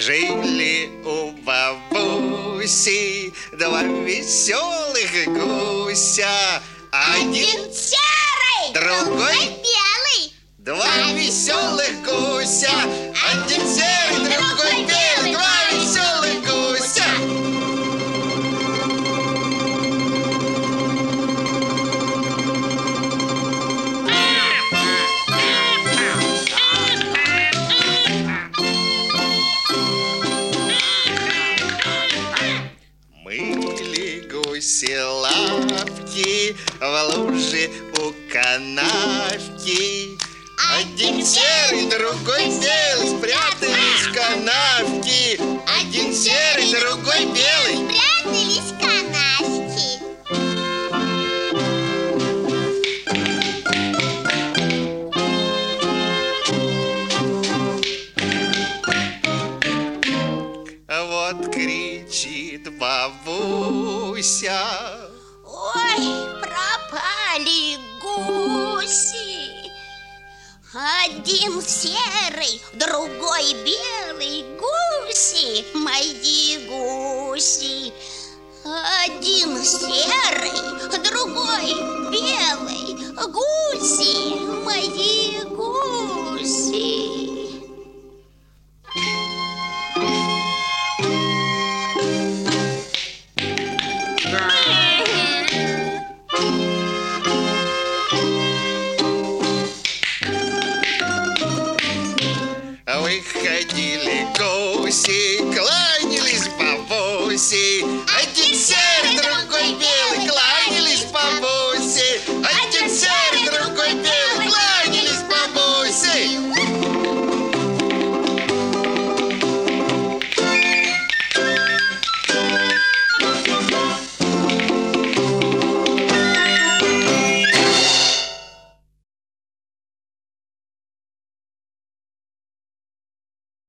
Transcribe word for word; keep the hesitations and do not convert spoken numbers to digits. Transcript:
Жили у бабуси два веселых гуся. Один серый, другой белый. Два веселых гуся. Один серый, другой белый. Два веселых гуся. Мыли гуси лапки в луже у канавки. Один серый, другой белый спрятались в канавки. Один серый, другой белый спрятались в канавки. Вот кричит бабуся: ой, пропали гуси. Один серый, другой белый. Гуси, мои гуси. Один серый, другой белый. Гуси, мои гуси.